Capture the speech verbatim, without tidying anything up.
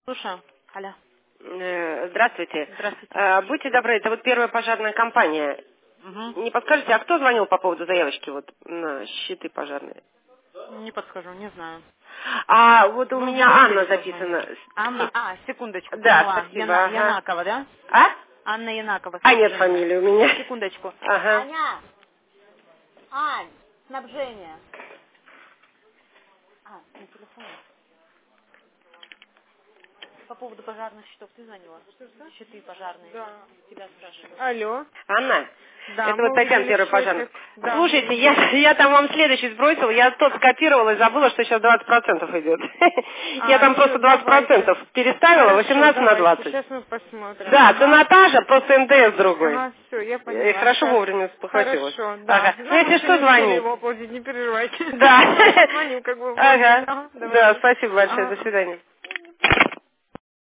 Слушаю. Алло. Э, Здравствуйте. Здравствуйте. Э, Будьте добры, это вот первая пожарная компания. Угу. Не подскажете, а кто звонил по поводу заявочки вот на щиты пожарные? Не подскажу, не знаю. А вот у Вы в меня Анна бухгалтерию записана. позвоните. Анна, а, секундочку, Да, поняла. спасибо, Яна, ага. Янакова, да? А? Анна Янакова, А нет снабжение. фамилии у меня. Секундочку. Ага. Аня, Ань, снабжение. А, на телефоне. По поводу пожарных счетов ты звонила? Щиты пожарные. Да. Тебя спрашивают. Алло. Анна, Да, это мы вот Татьяна увидели первая пожарная. счетчик. Да, мы Слушайте, я, увидели. я там вам следующий сбросила, я тот скопировала и забыла, что сейчас двадцать процентов идет. Я А, там все, просто двадцать давайте. процентов переставила, Хорошо, восемнадцать на давайте. двадцать. Сейчас мы посмотрим. Да, цена Ага. та же, просто эн дэ эс другой. Ага, все, я Э, поняла. Хорошо Сейчас. вовремя спохватилась. Хорошо, да. Ага. Ну, Ну, мы если еще что, не успели звони. его оплатить, не переживайте. Да. Звоню, как вы вложите. Ага. Ага, Да, давайте. спасибо большое. Ага. До свидания.